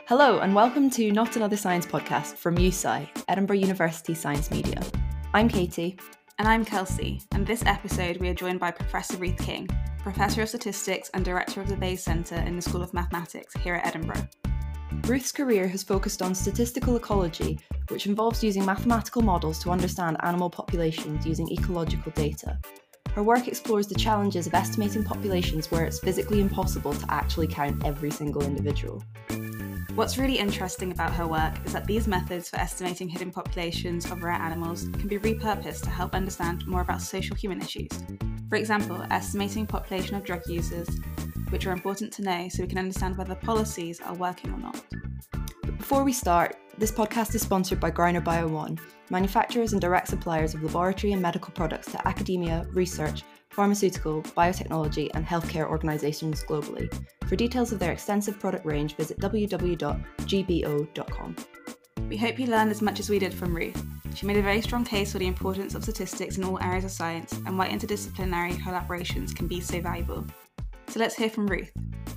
Hello and welcome to Not Another Science podcast from USci, Edinburgh University Science Media. I'm Katie. And I'm Kelsey, and this episode we are joined by Professor Ruth King, Professor of Statistics and Director of the Bayes Centre in the School of Mathematics here at Edinburgh. Ruth's career has focused on statistical ecology, which involves using mathematical models to understand animal populations using ecological data. Her work explores the challenges of estimating populations where it's physically impossible to actually count every single individual. What's really interesting about her work is that these methods for estimating hidden populations of rare animals can be repurposed to help understand more about social human issues. For example, estimating population of drug users, which are important to know so we can understand whether policies are working or not. But before we start, this podcast is sponsored by Griner Bio One, manufacturers and direct suppliers of laboratory and medical products to academia, research, pharmaceutical, biotechnology and healthcare organisations globally. For details of their extensive product range, visit www.gbo.com. We hope you learned as much as we did from Ruth. She made a very strong case for the importance of statistics in all areas of science and why interdisciplinary collaborations can be so valuable. So let's hear from Ruth.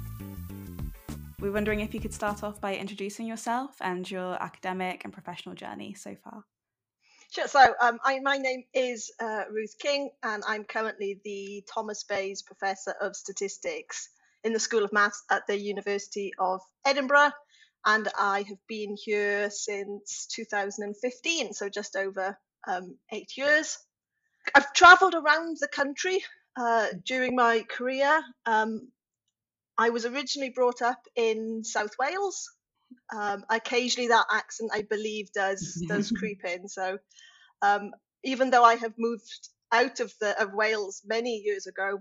We're wondering if you could start off by introducing yourself and your academic and professional journey so far. Sure. So my name is Ruth King, and I'm currently the Thomas Bayes Professor of Statistics in the School of Maths at the University of Edinburgh. And I have been here since 2015, so just over 8 years. I've travelled around the country during my career. I was originally brought up in South Wales. Occasionally that accent, I believe, does creep in. So even though I have moved out of Wales many years ago,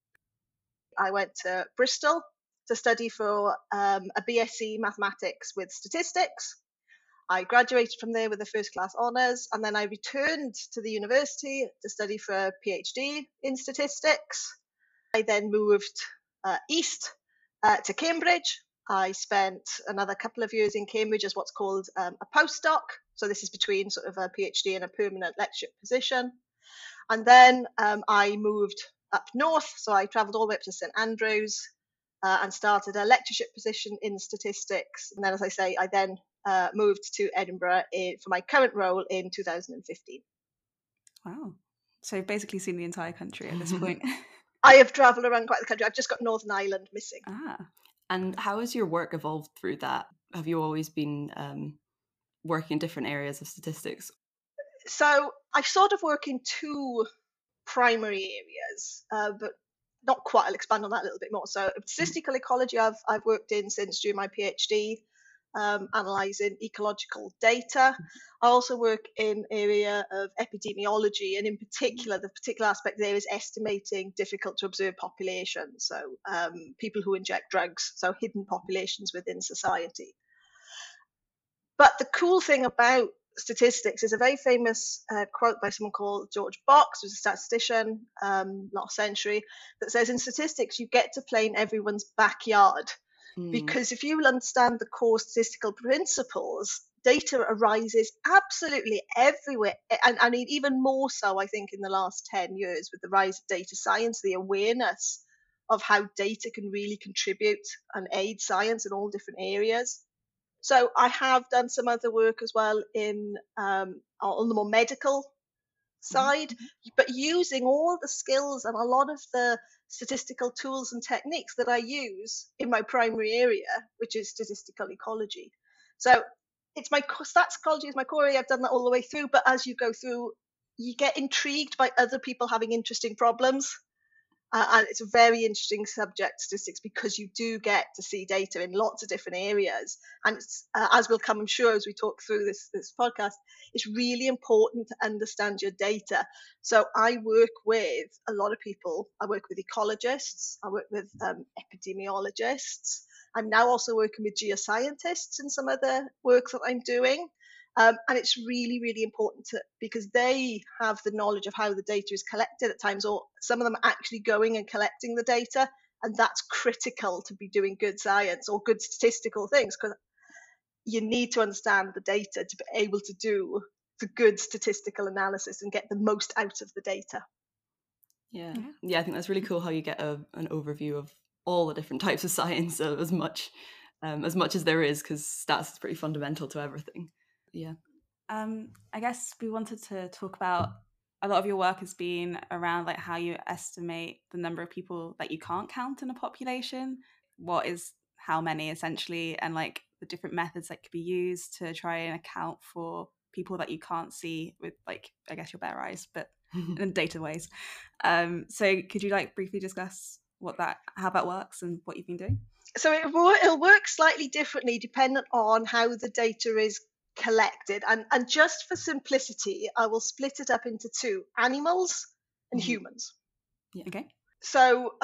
I went to Bristol to study for a BSc Mathematics with Statistics. I graduated from there with a first class honours, and then I returned to the university to study for a PhD in statistics. I then moved east to Cambridge. I spent another couple of years in Cambridge as what's called a postdoc. So this is between sort of a PhD and a permanent lectureship position. And then I moved up north. So I travelled all the way up to St Andrews and started a lectureship position in statistics. And then, as I say, I then moved to Edinburgh for my current role in 2015. Wow. So you've basically seen the entire country at this point. I have travelled around quite the country. I've just got Northern Ireland missing. And how has your work evolved through that? Have you always been working in different areas of statistics? So I sort of work in two primary areas, but not quite. I'll expand on that a little bit more. So statistical ecology I've worked in since doing my PhD, analysing ecological data. I also work in area of epidemiology, and in particular, the particular aspect there is estimating difficult to observe populations. So people who inject drugs, so hidden populations within society. But the cool thing about statistics is a very famous quote by someone called George Box, who's a statistician last century, that says in statistics you get to play in everyone's backyard. Because if you understand the core statistical principles, data arises absolutely everywhere. And I mean, even more so, I think, in the last 10 years with the rise of data science, the awareness of how data can really contribute and aid science in all different areas. So I have done some other work as well on the more medical side, but using all the skills and a lot of the statistical tools and techniques that I use in my primary area, which is statistical ecology. So it's stats ecology is my core area. I've done that all the way through, but as you go through, you get intrigued by other people having interesting problems. And it's a very interesting subject, statistics, because you do get to see data in lots of different areas. And it's, as will come, I'm sure, as we talk through this podcast, it's really important to understand your data. So I work with a lot of people. I work with ecologists. I work with epidemiologists. I'm now also working with geoscientists in some of the work that I'm doing. And it's really, really important because they have the knowledge of how the data is collected at times, or some of them are actually going and collecting the data. And that's critical to be doing good science or good statistical things, because you need to understand the data to be able to do the good statistical analysis and get the most out of the data. Yeah, I think that's really cool how you get an overview of all the different types of science, so as much as much as there is, because stats is pretty fundamental to everything. Yeah. I guess we wanted to talk about, a lot of your work has been around like how you estimate the number of people that you can't count in a population. What is how many essentially, and like the different methods that could be used to try and account for people that you can't see with, like, I guess your bare eyes, but in data ways. So could you like briefly discuss how that works and what you've been doing? So it'll work slightly differently dependent on how the data is collected. And just for simplicity, I will split it up into two: animals and humans. Yeah. Okay. So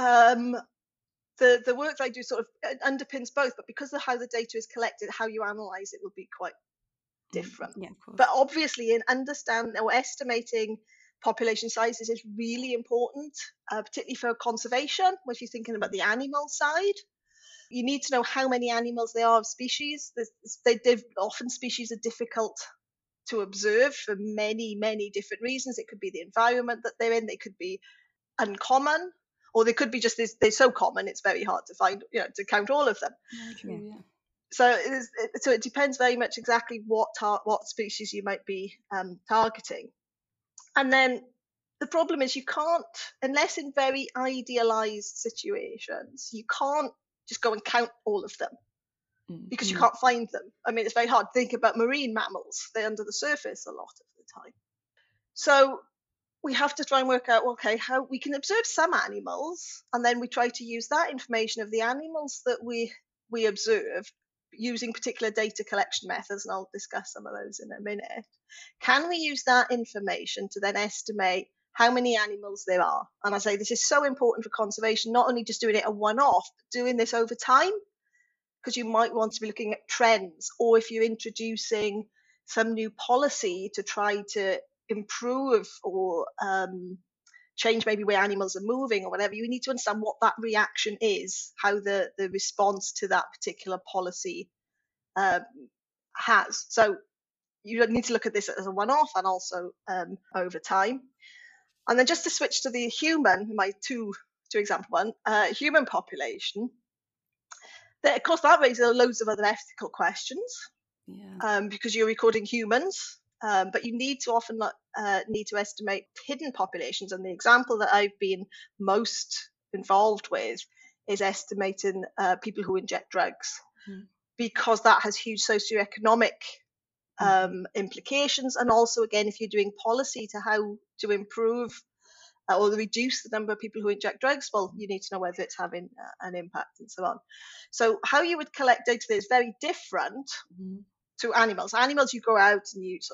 the work that I do sort of underpins both, but because of how the data is collected, how you analyze it will be quite different. Yeah, of course. But obviously, in understanding or estimating population sizes is really important, particularly for conservation, if you're thinking about the animal side. You need to know how many animals there are of species. Often species are difficult to observe for many, many different reasons. It could be the environment that they're in. They could be uncommon, or they could be just they're so common it's very hard to find, to count all of them. True, yeah. So it depends very much exactly what species you might be targeting. And then the problem is you can't, unless in very idealized situations, you can't just go and count all of them because you can't find them. I mean, it's very hard to think about marine mammals. They're under the surface a lot of the time. So we have to try and work out, okay, how we can observe some animals, and then we try to use that information of the animals that we observe using particular data collection methods, and I'll discuss some of those in a minute. Can we use that information to then estimate how many animals there are? And I say this is so important for conservation, not only just doing it a one-off, but doing this over time, because you might want to be looking at trends, or if you're introducing some new policy to try to improve or change maybe where animals are moving or whatever, you need to understand what that reaction is, how the response to that particular policy has. So you need to look at this as a one-off and also over time. And then just to switch to the human, my two example one, human population, of course that raises loads of other ethical questions, because you're recording humans, but you need to often need to estimate hidden populations. And the example that I've been most involved with is estimating people who inject drugs, because that has huge socioeconomic implications. And also, again, if you're doing policy to how to improve or reduce the number of people who inject drugs, well, you need to know whether it's having an impact and so on. So how you would collect data there is very different to animals. Animals, you go out and you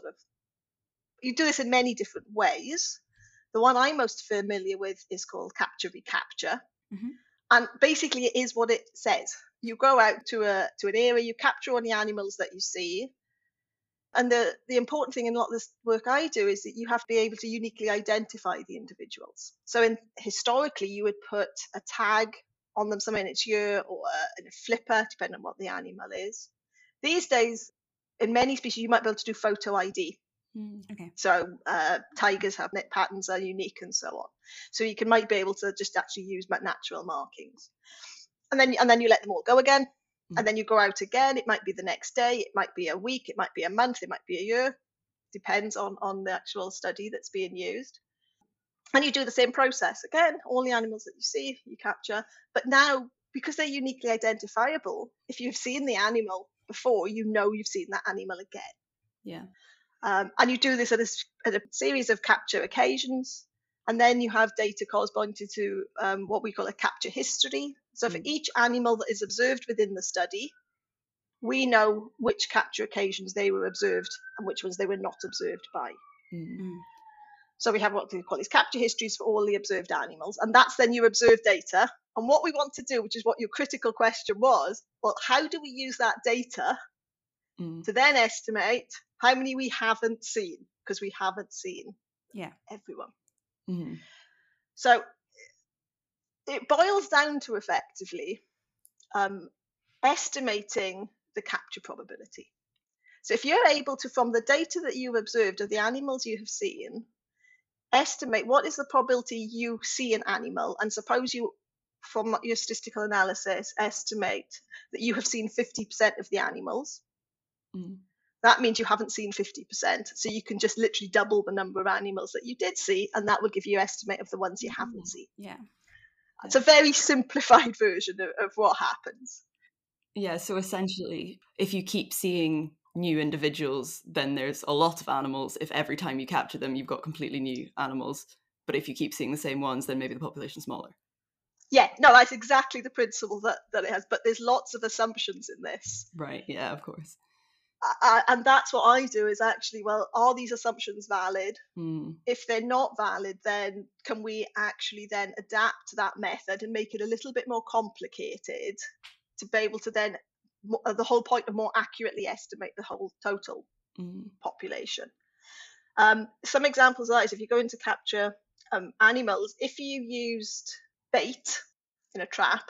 do this in many different ways. The one I'm most familiar with is called capture recapture. And basically it is what it says. You go out to an area, you capture all the animals that you see. And the important thing in a lot of this work I do is that you have to be able to uniquely identify the individuals. So historically, you would put a tag on them, something in its year, or in a flipper, depending on what the animal is. These days, in many species, you might be able to do photo ID. Okay. So tigers have neck patterns are unique and so on. So you might be able to just actually use natural markings. And then you let them all go again. And then you go out again. It might be the next day, it might be a week, it might be a month, it might be a year. Depends on the actual study that's being used. And you do the same process again. All the animals that you see, you capture. But now, because they're uniquely identifiable, if you've seen the animal before, you know you've seen that animal again. Yeah. And you do this at a series of capture occasions. And then you have data corresponding to what we call a capture history. So for each animal that is observed within the study, we know which capture occasions they were observed and which ones they were not observed by. So we have what we call these capture histories for all the observed animals. And that's then your observed data. And what we want to do, which is what your critical question was, well, how do we use that data to then estimate how many we haven't seen? Because we haven't seen everyone. So it boils down to effectively estimating the capture probability. So if you're able to, from the data that you've observed of the animals you have seen, estimate what is the probability you see an animal, and suppose you from your statistical analysis, estimate that you have seen 50% of the animals. That means you haven't seen 50%. So you can just literally double the number of animals that you did see, and that will give you an estimate of the ones you haven't seen. Yeah. It's a very simplified version of what happens. Yeah, so essentially, if you keep seeing new individuals, then there's a lot of animals. If every time you capture them, you've got completely new animals. But if you keep seeing the same ones, then maybe the population's smaller. Yeah, no, that's exactly the principle that it has. But there's lots of assumptions in this. Right, yeah, of course. And that's what I do is actually, well, are these assumptions valid? If they're not valid, then can we actually then adapt that method and make it a little bit more complicated to be able to then, the whole point of more accurately estimate the whole total population. Some examples of that is if you're going to capture animals, if you used bait in a trap,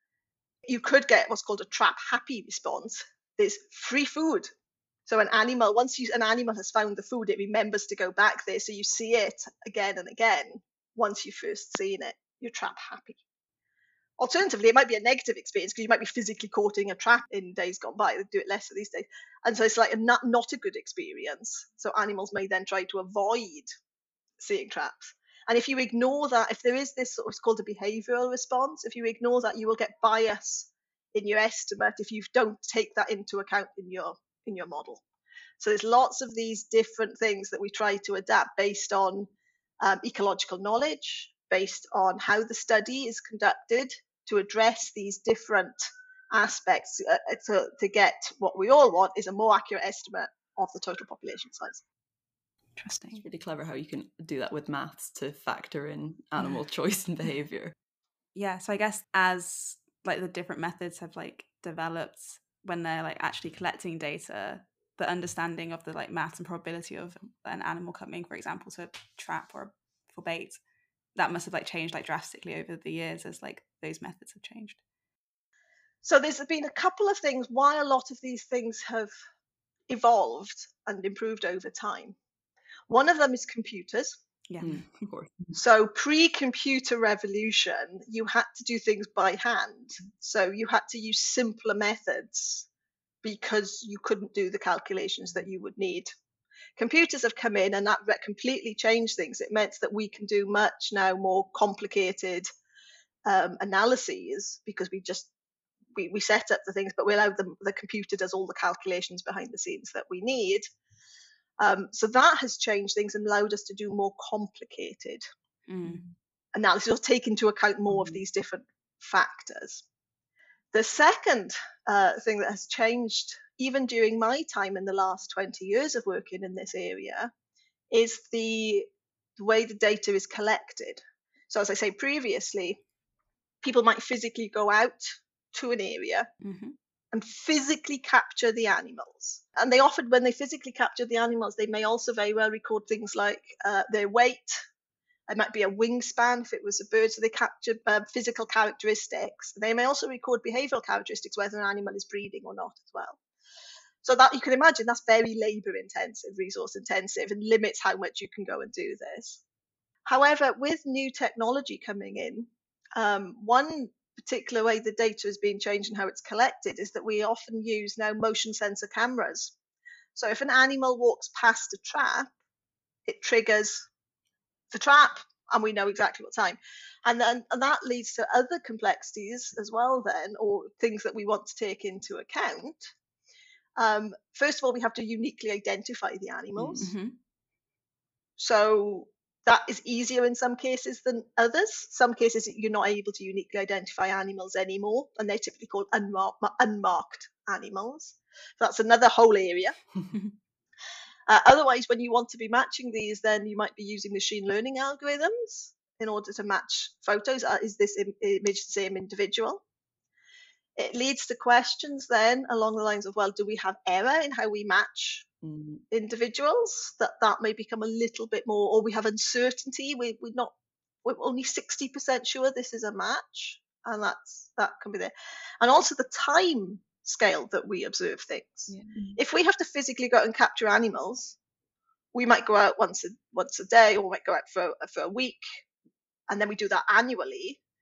you could get what's called a trap happy response. There's free food. So an animal, once an animal has found the food, it remembers to go back there. So you see it again and again. Once you've first seen it, you're trap happy. Alternatively, it might be a negative experience because you might be physically caught in a trap in days gone by. They do it less these days. And so it's like not a good experience. So animals may then try to avoid seeing traps. And if you ignore that, if there is this sort of, it's called a behavioral response, if you ignore that, you will get bias in your estimate if you don't take that into account in your model. So there's lots of these different things that we try to adapt based on ecological knowledge, based on how the study is conducted to address these different aspects to get what we all want is a more accurate estimate of the total population size. Interesting. It's really clever how you can do that with maths to factor in animal choice and behavior. Yeah, so I guess as like the different methods have like developed when they're like actually collecting data, the understanding of the like maths and probability of an animal coming, for example, to a trap or for bait, that must have like changed like drastically over the years as like those methods have changed. So there's been a couple of things why a lot of these things have evolved and improved over time. One of them is computers. Yeah, of course. So pre-computer revolution, you had to do things by hand. So you had to use simpler methods because you couldn't do the calculations that you would need. Computers have come in and that completely changed things. It meant that we can do much now more complicated analyses because we set up the things, but we allow the computer does all the calculations behind the scenes that we need. So that has changed things and allowed us to do more complicated analysis or take into account more of these different factors. The second thing that has changed, even during my time in the last 20 years of working in this area, is the way the data is collected. So as I say previously, people might physically go out to an area and physically capture the animals. And they often, when they physically capture the animals, they may also very well record things like their weight. It might be a wingspan if it was a bird, so they capture physical characteristics. They may also record behavioral characteristics, whether an animal is breeding or not as well. So that you can imagine that's very labor intensive, resource intensive, and limits how much you can go and do this. However, with new technology coming in, one particular way the data is being changed and how it's collected is that we often use now motion sensor cameras. So if an animal walks past a trap, it triggers the trap and we know exactly what time. And that leads to other complexities as well then, or things that we want to take into account. First of all, we have to uniquely identify the animals. So that is easier in some cases than others. Some cases you're not able to uniquely identify animals anymore, and they're typically called unmarked animals. So that's another whole area. Otherwise, when you want to be matching these, then you might be using machine learning algorithms in order to match photos. Is this image the same individual? It leads to questions then along the lines of, well, do we have error in how we match individuals? That may become a little bit more, or we have uncertainty. We're only 60% sure this is a match, and that can be there. And also the time scale that we observe things. If we have to physically go out and capture animals, we might go out once a day, or we might go out for a week, and then we do that annually.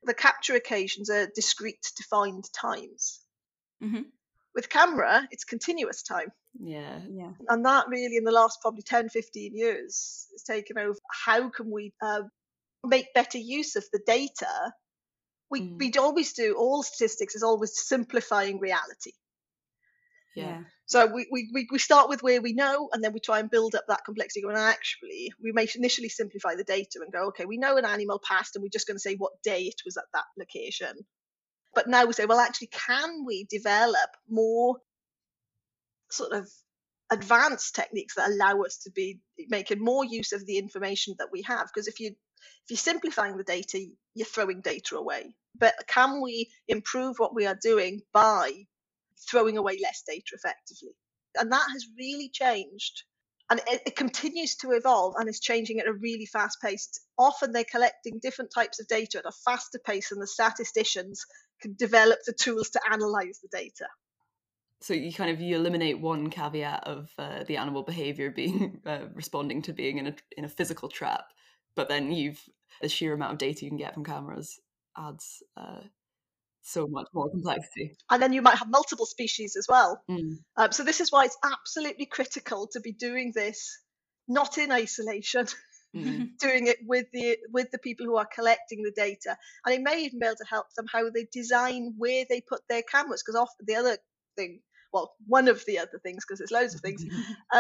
the capture occasions are discrete, defined times. Mm-hmm. With camera, it's continuous time. Yeah. And that really, in the last probably 10, 15 years, has taken over. How can we make better use of the data? We'd always do, all statistics is always simplifying reality. Yeah. So we start with where we know, and then we try and build up that complexity. And actually, we may initially simplify the data and go, okay, we know an animal passed, and we're just going to say what day it was at that location. But now we say, well, actually, can we develop more sort of advanced techniques that allow us to be making more use of the information that we have? Because if you're simplifying the data, you're throwing data away. But can we improve what we are doing by throwing away less data effectively? And that has really changed. And it continues to evolve and is changing at a really fast pace. Often they're collecting different types of data at a faster pace than the statisticians can develop the tools to analyze the data. So you eliminate one caveat of the animal behavior being responding to being in a physical trap, but then the sheer amount of data you can get from cameras adds so much more complexity. And then you might have multiple species as well. So this is why it's absolutely critical to be doing this not in isolation, doing it with the people who are collecting the data. And it may even be able to help them how they design where they put their cameras, because often the other thing, well, one of the other things, because there's loads of things,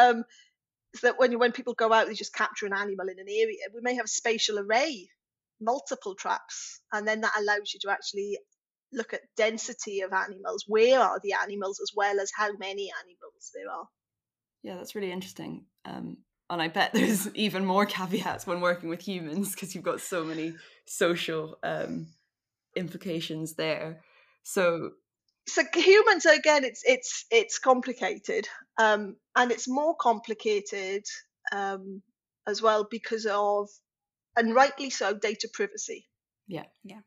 is that when people go out, they just capture an animal in an area. We may have a spatial array, multiple traps, and then that allows you to actually look at density of animals. Where are the animals, as well as how many animals there are. Yeah, that's really interesting. And I bet there's even more caveats when working with humans, because you've got so many social implications there. So humans, again, it's complicated, and it's more complicated as well because of, and rightly so, data privacy. Yeah.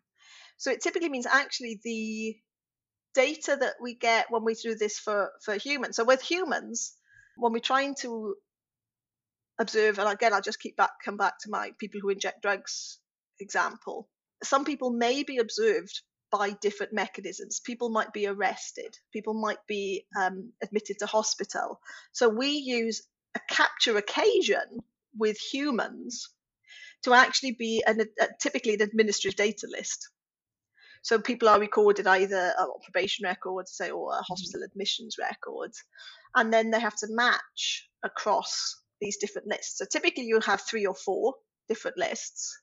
So it typically means actually the data that we get when we do this for humans. So with humans, when we're trying to observe, and again, I'll just come back to my people who inject drugs example. Some people may be observed by different mechanisms. People might be arrested. People might be admitted to hospital. So we use a capture occasion with humans to actually be typically an administrative data list. So people are recorded either a probation record, say, or a hospital admissions record, and then they have to match across these different lists. So typically you have 3 or 4 different lists.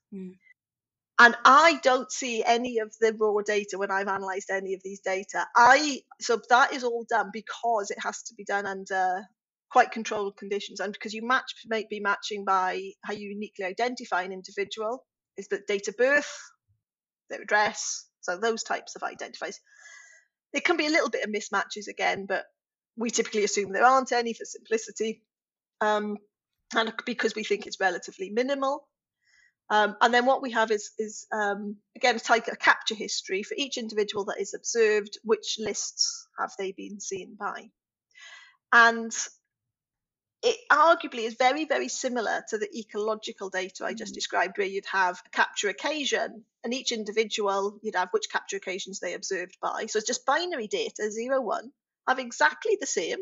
And I don't see any of the raw data when I've analysed any of these data. So that is all done because it has to be done under quite controlled conditions, and because you might be matching by how you uniquely identify an individual, is the date of birth, their address, so those types of identifiers. There can be a little bit of mismatches again, but we typically assume there aren't any for simplicity, and because we think it's relatively minimal. And then what we have is again, a capture history for each individual that is observed. Which lists have they been seen by? And it arguably is very, very similar to the ecological data I just described, where you'd have a capture occasion, and each individual, you'd have which capture occasions they observed by. So it's just binary data, 0, 1, have exactly the same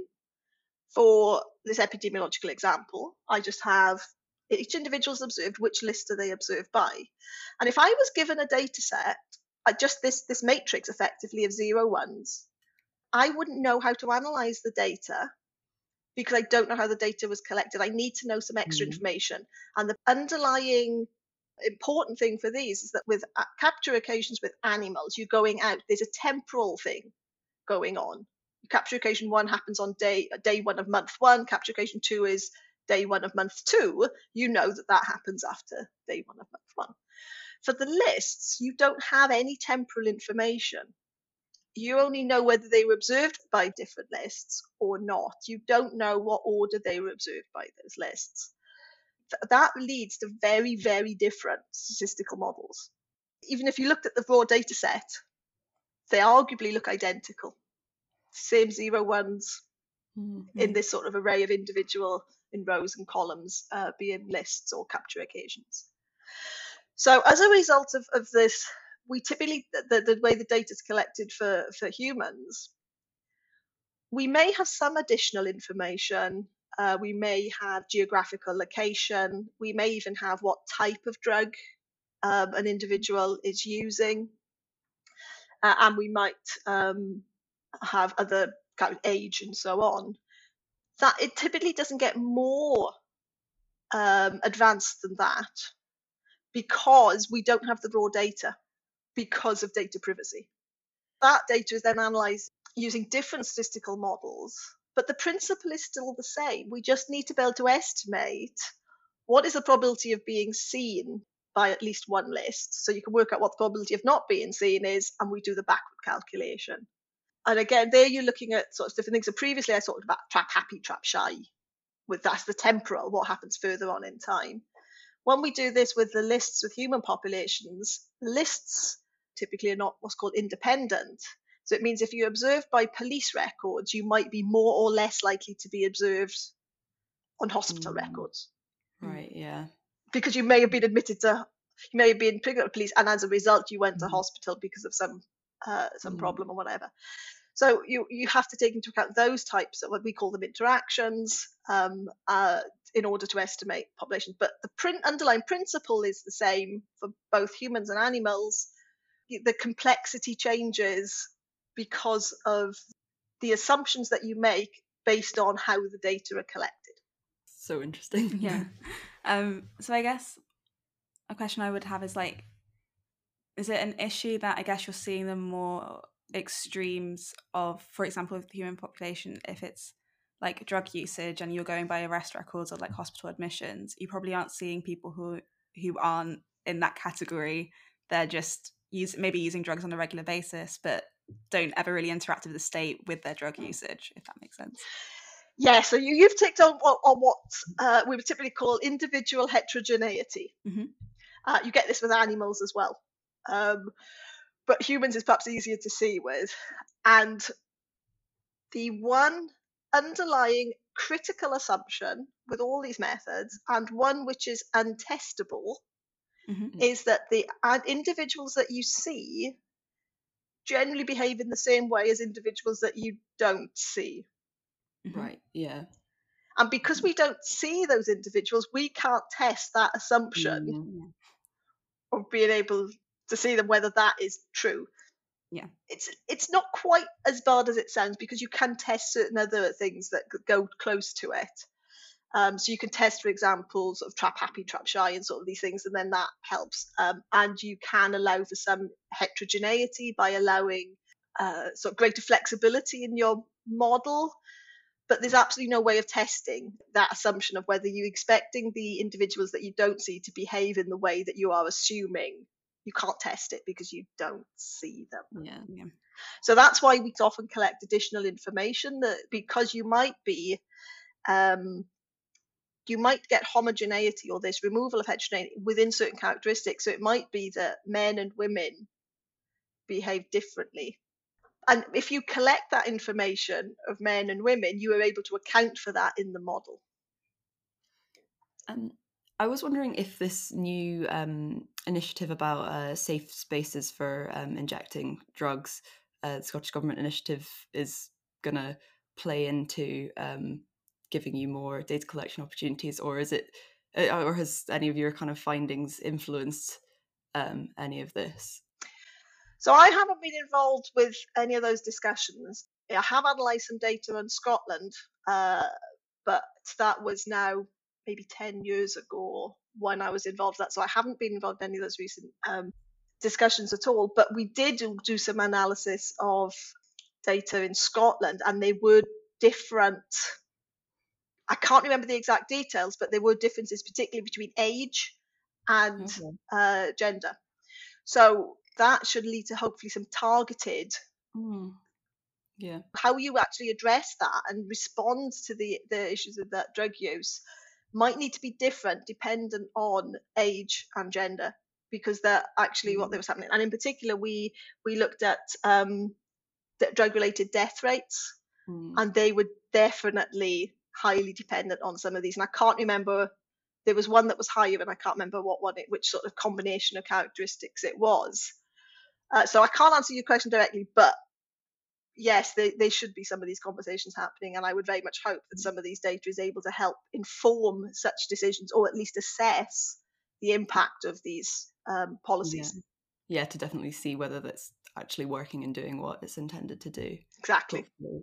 for this epidemiological example. I just have each individual's observed, which list are they observed by. And if I was given a data set, just this matrix effectively of 0, 1s, I wouldn't know how to analyze the data because I don't know how the data was collected. I need to know some extra information. And the underlying important thing for these is that with capture occasions with animals, you're going out, there's a temporal thing going on. Capture occasion 1 happens on day 1 of month 1. Capture occasion 2 is day 1 of month 2. You know that happens after day 1 of month 1. For the lists, you don't have any temporal information. You only know whether they were observed by different lists or not. You don't know what order they were observed by those lists. That leads to very, very different statistical models. Even if you looked at the raw data set, they arguably look identical. Same 0, 1s in this sort of array of individual in rows and columns, being lists or capture occasions. So as a result of this we typically, the way the data is collected for humans, we may have some additional information. We may have geographical location. We may even have what type of drug an individual is using. And we might have other kind of age and so on. That it typically doesn't get more advanced than that because we don't have the raw data because of data privacy. That data is then analysed using different statistical models, but the principle is still the same. We just need to be able to estimate what is the probability of being seen by at least one list. So you can work out what the probability of not being seen is, and we do the backward calculation. And again, there you're looking at sort of different things. So previously I talked about trap happy, trap shy. That's the temporal, what happens further on in time. When we do this with the lists with human populations, lists typically are not what's called independent. So it means if you're observed by police records, you might be more or less likely to be observed on hospital records. Right, yeah. Because you may have been picked up by police, and as a result, you went to hospital because of some problem or whatever. So you have to take into account those types of what we call them interactions in order to estimate populations. But the underlying principle is the same for both humans and animals. The complexity changes because of the assumptions that you make based on how the data are collected. So interesting. Yeah. So I guess a question I would have is like, is it an issue that I guess you're seeing the more extremes of, for example, with the human population, if it's like drug usage and you're going by arrest records or like hospital admissions, you probably aren't seeing people who aren't in that category. They're just maybe using drugs on a regular basis, but don't ever really interact with the state with their drug usage, if that makes sense. Yeah, so you've ticked on what we would typically call individual heterogeneity. You get this with animals as well. But humans is perhaps easier to see with. And the one underlying critical assumption with all these methods, and one which is untestable, is that the individuals that you see generally behave in the same way as individuals that you don't see. Right, yeah. And because we don't see those individuals, we can't test that assumption of being able to see them, whether that is true. Yeah. It's not quite as bad as it sounds, because you can test certain other things that go close to it. So you can test, for example, sort of trap happy, trap shy, and sort of these things, and then that helps. And you can allow for some heterogeneity by allowing sort of greater flexibility in your model. But there's absolutely no way of testing that assumption of whether you're expecting the individuals that you don't see to behave in the way that you are assuming. You can't test it because you don't see them. Yeah. So that's why we often collect additional information, that because you might get homogeneity, or this removal of heterogeneity within certain characteristics. So it might be that men and women behave differently. And if you collect that information of men and women, you are able to account for that in the model. I was wondering if this new initiative about safe spaces for injecting drugs, the Scottish Government initiative, is going to play into giving you more data collection opportunities, or is it, or has any of your kind of findings influenced any of this? So I haven't been involved with any of those discussions. I have analysed some data on Scotland, but that was now maybe 10 years ago when I was involved in that. So I haven't been involved in any of those recent discussions at all. But we did do some analysis of data in Scotland, and they were different. I can't remember the exact details, but there were differences, particularly between age and gender. So that should lead to hopefully some targeted how you actually address that and respond to the issues of that drug use might need to be different dependent on age and gender, because they're actually what was happening. And in particular, we looked at drug-related death rates, and they were definitely highly dependent on some of these. And I can't remember, there was one that was higher, and I can't remember which sort of combination of characteristics it was. So I can't answer your question directly, but yes, there should be some of these conversations happening, and I would very much hope that some of these data is able to help inform such decisions, or at least assess the impact of these policies. Yeah, to definitely see whether that's actually working and doing what it's intended to do. Exactly.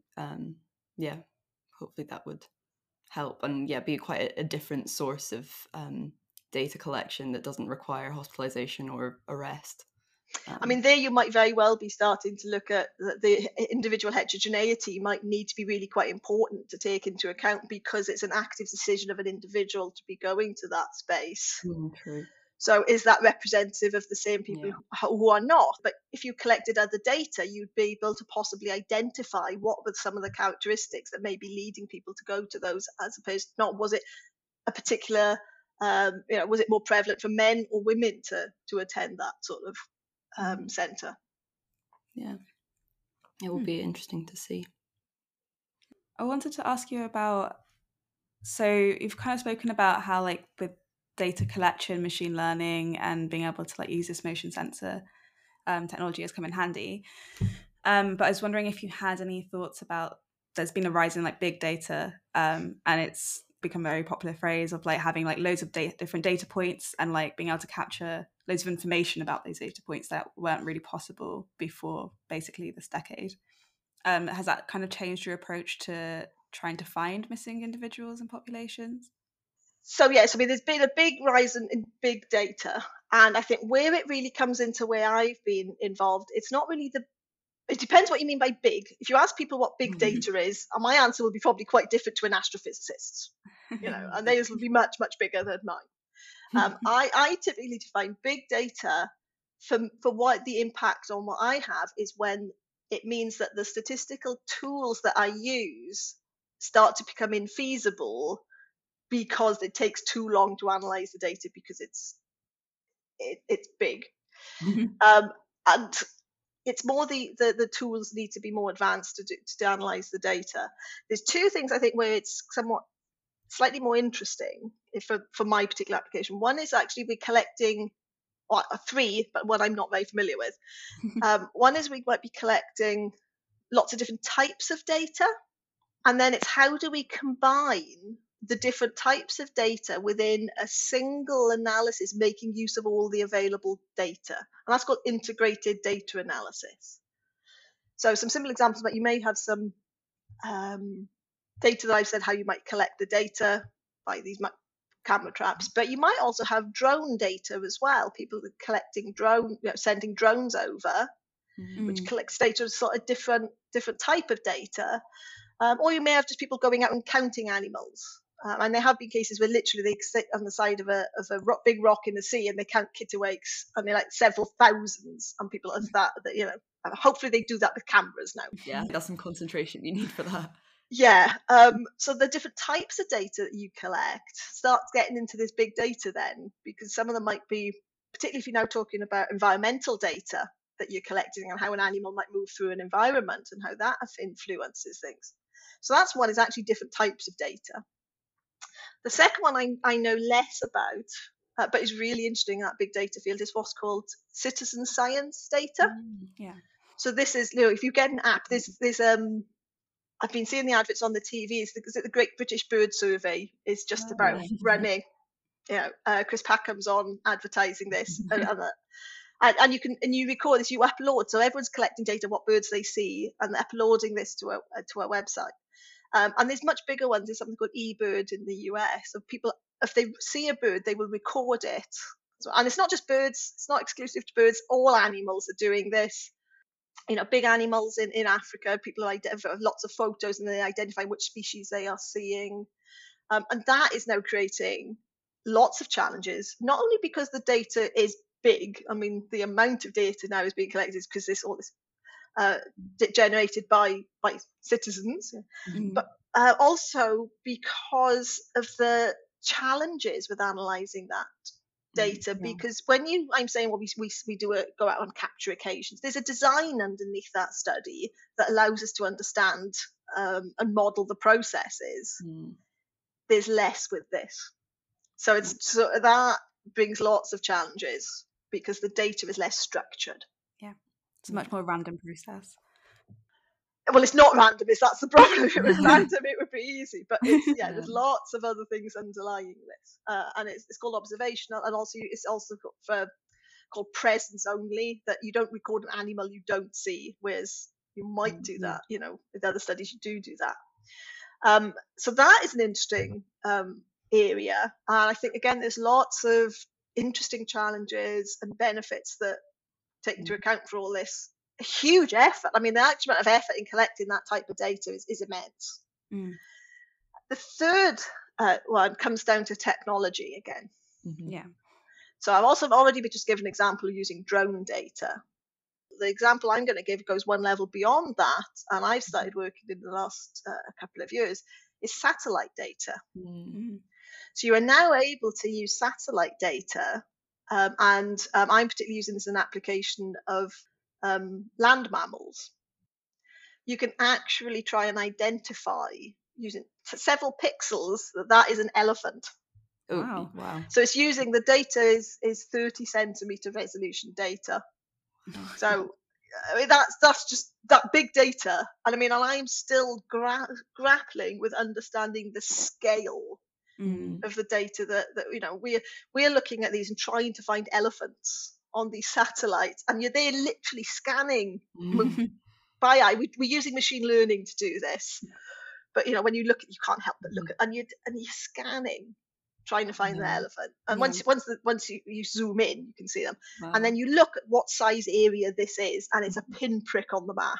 Hopefully that would help, and be quite a different source of data collection that doesn't require hospitalization or arrest. I mean, there you might very well be starting to look at the individual heterogeneity might need to be really quite important to take into account, because it's an active decision of an individual to be going to that space. True. So is that representative of the same people who are not? But if you collected other data, you'd be able to possibly identify what were some of the characteristics that may be leading people to go to those, as opposed to not, was it a particular, was it more prevalent for men or women to attend that sort of centre? Yeah, it will be interesting to see. I wanted to ask you about, so you've kind of spoken about how like with data collection, machine learning, and being able to like use this motion sensor technology has come in handy. But I was wondering if you had any thoughts about, there's been a rise in like big data, and it's become a very popular phrase of like having like loads of different data points and like being able to capture loads of information about those data points that weren't really possible before basically this decade. Has that kind of changed your approach to trying to find missing individuals and populations? So yes, I mean, there's been a big rise in big data, and I think where it really comes into where I've been involved, it's not really it depends what you mean by big. If you ask people what big data is, my answer will be probably quite different to an astrophysicist's, and theirs will be much, much bigger than mine. I typically define big data for what the impact on what I have is when it means that the statistical tools that I use start to become infeasible because it takes too long to analyze the data because it's big. And it's more the tools need to be more advanced to analyze the data. There's two things I think where it's somewhat slightly more interesting for my particular application. One is actually we're collecting, or three, but one I'm not very familiar with. One is we might be collecting lots of different types of data, and then it's how do we combine the different types of data within a single analysis, making use of all the available data. And that's called integrated data analysis. So some simple examples, but you may have some data that I've said how you might collect the data by these camera traps, but you might also have drone data as well. People are collecting sending drones over, which collects data, sort of different type of data. Or you may have just people going out and counting animals. And there have been cases where literally they sit on the side of a big rock in the sea and they count kittiwakes, and they're like several thousands, and people have that, hopefully they do that with cameras now. Yeah, that's some concentration you need for that. Yeah, so the different types of data that you collect starts getting into this big data then, because some of them might be, particularly if you're now talking about environmental data that you're collecting and how an animal might move through an environment and how that influences things. So that's one, is actually different types of data. The second one I know less about, but is really interesting in that big data field, is what's called citizen science data. Yeah. So this is, if you get an app, there's I've been seeing the adverts on the TV. The Great British Bird Survey is just about running. Chris Packham's on advertising this, and you record this, you upload, so everyone's collecting data, what birds they see, and uploading this to a website. And there's much bigger ones. There's something called eBird in the US. So people, if they see a bird, they will record it. And it's not just birds. It's not exclusive to birds. All animals are doing this. Big animals in Africa, people identify lots of photos and they identify which species they are seeing. And that is now creating lots of challenges, not only because the data is big. I mean, the amount of data now is being collected because all this generated by citizens, but also because of the challenges with analysing that data. Because when I'm saying, well, we go out on capture occasions, there's a design underneath that study that allows us to understand and model the processes. There's less with this, so that brings lots of challenges because the data is less structured. Yeah. It's a much more random process. Well, it's not random. That's the problem. If it was random, it would be easy. But there's lots of other things underlying this, and it's called observational, and also it's also called presence only. That you don't record an animal you don't see, whereas you might do that. With other studies, you do that. So that is an interesting area, and I think again, there's lots of interesting challenges and benefits that take into account for all this. A huge effort. I mean, the actual amount of effort in collecting that type of data is immense. The third one comes down to technology again. Yeah. So I've also already just given an example of using drone data. The example I'm going to give goes one level beyond that, and I've started working in the last couple of years, is satellite data. So you are now able to use satellite data, and I'm particularly using this as an application of land mammals. You can actually try and identify using several pixels that is an elephant. Oh, wow. So it's using the data is 30 centimeter resolution data. So I mean, that's just that big data. And I mean, I'm still grappling with understanding the scale of the data that we're looking at these and trying to find elephants on these satellites, and they're literally scanning by eye. We're using machine learning to do this, but when you look, you can't help but look at, and you're scanning, trying to find the elephant. And once you zoom in, you can see them, and then you look at what size area this is, and it's a pinprick on the map.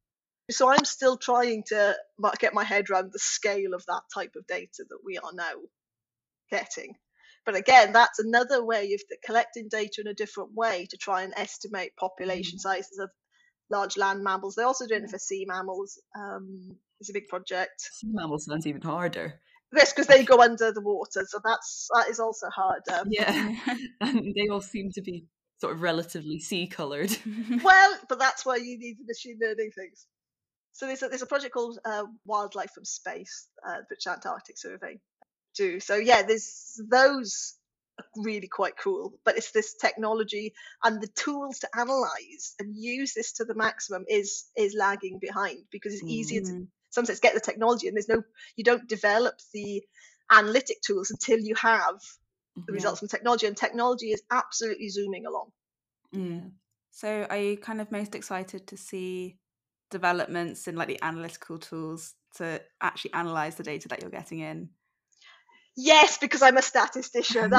So I'm still trying to get my head around the scale of that type of data that we are now getting. But again, that's another way of collecting data in a different way to try and estimate population sizes of large land mammals. They're also doing it for sea mammals. It's a big project. Sea mammals sounds even harder. Yes, because they go under the water, so that is also harder. Yeah, and they all seem to be sort of relatively sea-coloured. Well, but that's why you need the machine learning things. So there's a project called Wildlife from Space, British Antarctic Survey do. So there's those are really quite cool, but it's this technology and the tools to analyze and use this to the maximum is lagging behind, because it's easier to sometimes get the technology, and you don't develop the analytic tools until you have the results from technology, and technology is absolutely zooming along. So are you kind of most excited to see developments in like the analytical tools to actually analyze the data that you're getting in? Yes, because I'm a statistician.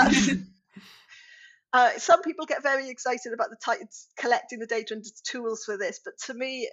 Some people get very excited about collecting the data and the tools for this, but to me,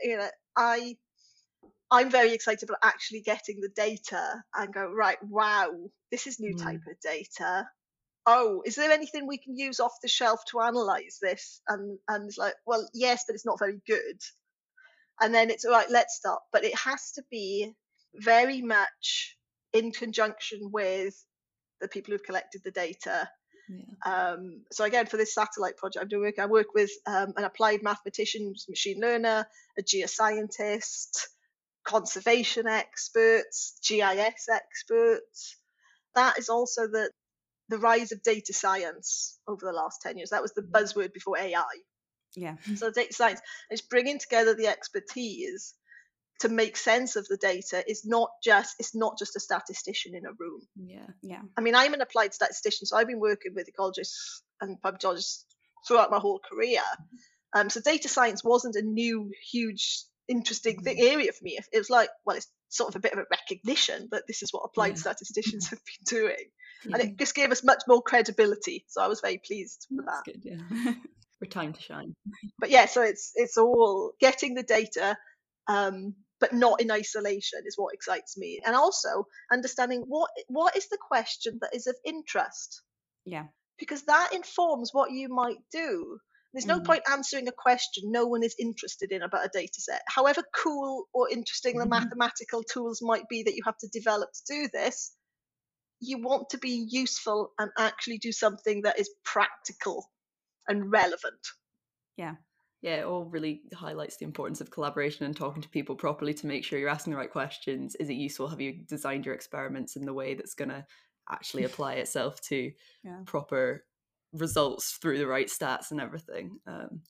I'm very excited about actually getting the data and go, right, wow, this is new type of data. Oh, is there anything we can use off the shelf to analyze this? And it's like, well, yes, but it's not very good. And then it's all right, let's stop. But it has to be very much in conjunction with the people who've collected the data. So again, for this satellite project I work with an applied mathematician, machine learner, a geoscientist, conservation experts, GIS experts. That is also the rise of data science over the last 10 years. That was the buzzword before AI. So data science is bringing together the expertise to make sense of the data. It's not just a statistician in a room. I mean, I'm an applied statistician, so I've been working with ecologists and primatologists throughout my whole career. So data science wasn't a new, huge, interesting area for me. It was like, well, it's sort of a bit of a recognition that this is what applied statisticians have been doing. And it just gave us much more credibility. So I was very pleased with that. That's good, for time to shine. But so it's all getting the data, but not in isolation is what excites me. And also understanding what is the question that is of interest. Because that informs what you might do. There's no point answering a question no one is interested in about a data set. However cool or interesting the mathematical tools might be that you have to develop to do this, you want to be useful and actually do something that is practical and relevant. It all really highlights the importance of collaboration and talking to people properly to make sure you're asking the right questions. Is it useful? Have you designed your experiments in the way that's going to actually apply itself to proper results through the right stats and everything?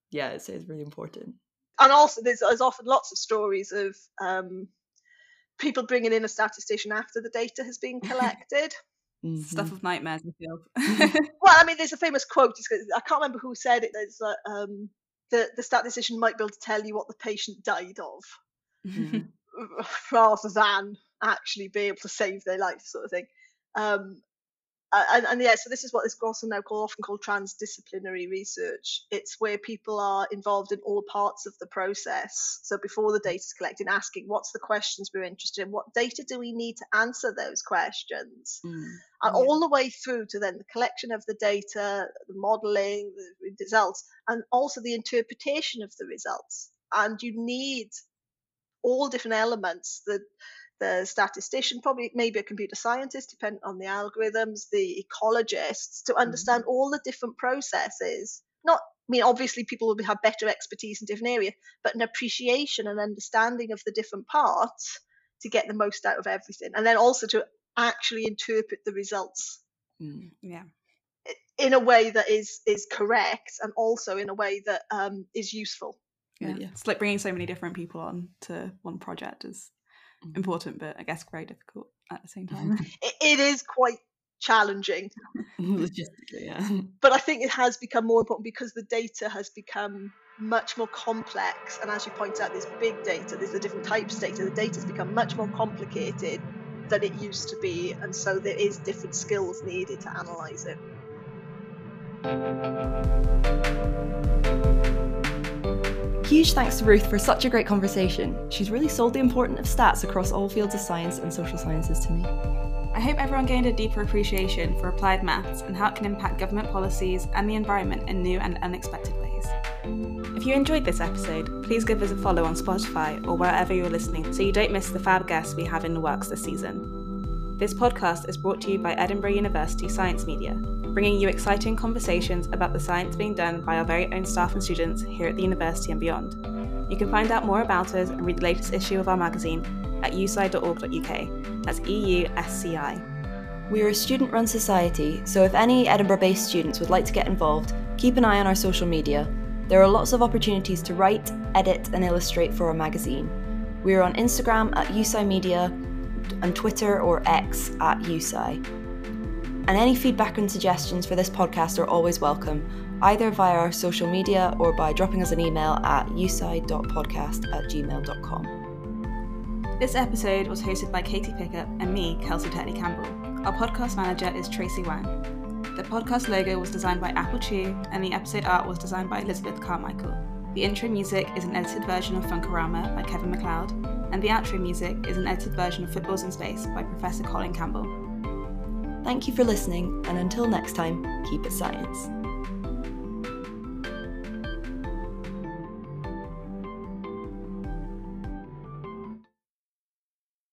yeah, it's really important. And also, there's often lots of stories of people bringing in a statistician after the data has been collected. Stuff of nightmares, I feel. Well, I mean, there's a famous quote. I can't remember who said it. There's the statistician might be able to tell you what the patient died of, rather than actually be able to save their life, sort of thing. And yeah, so this is what is also now often called transdisciplinary research. It's where people are involved in all parts of the process. So before the data is collected, asking what's the questions we're interested in, what data do we need to answer those questions, and all the way through to then the collection of the data, the modelling, the results, and also the interpretation of the results. And you need all different elements. The statistician, probably maybe a computer scientist, depending on the algorithms, the ecologists, to understand all the different processes. Obviously people will have better expertise in different areas, but an appreciation and understanding of the different parts to get the most out of everything. And then also to actually interpret the results in a way that is correct, and also in a way that is useful. Yeah. It's like bringing so many different people on to one project is important, but I guess very difficult at the same time. It is quite challenging logistically, yeah. But I think it has become more important because the data has become much more complex, and as you point out, there's big data, there's the different types of data. The data has become much more complicated than it used to be, and so there is different skills needed to analyse it. Huge thanks to Ruth for such a great conversation. She's really sold the importance of stats across all fields of science and social sciences to me. I hope everyone gained a deeper appreciation for applied maths and how it can impact government policies and the environment in new and unexpected ways. If you enjoyed this episode, please give us a follow on Spotify or wherever you're listening so you don't miss the fab guests we have in the works this season. This podcast is brought to you by Edinburgh University Science Media, bringing you exciting conversations about the science being done by our very own staff and students here at the university and beyond. You can find out more about us and read the latest issue of our magazine at usci.org.uk. That's EUSCI. We are a student-run society, so if any Edinburgh-based students would like to get involved, keep an eye on our social media. There are lots of opportunities to write, edit and illustrate for our magazine. We are on Instagram at USci Media and Twitter or X at USci. And any feedback and suggestions for this podcast are always welcome, either via our social media or by dropping us an email at usci.podcast@gmail.com. This episode was hosted by Katie Pickup and me, Kelsey Tetley Campbell. Our podcast manager is Tracy Wang. The podcast logo was designed by Apple Chew, and the episode art was designed by Elizabeth Carmichael. The intro music is an edited version of Funkorama by Kevin MacLeod, and the outro music is an edited version of Footballs in Space by Professor Colin Campbell. Thank you for listening, and until next time, keep it science.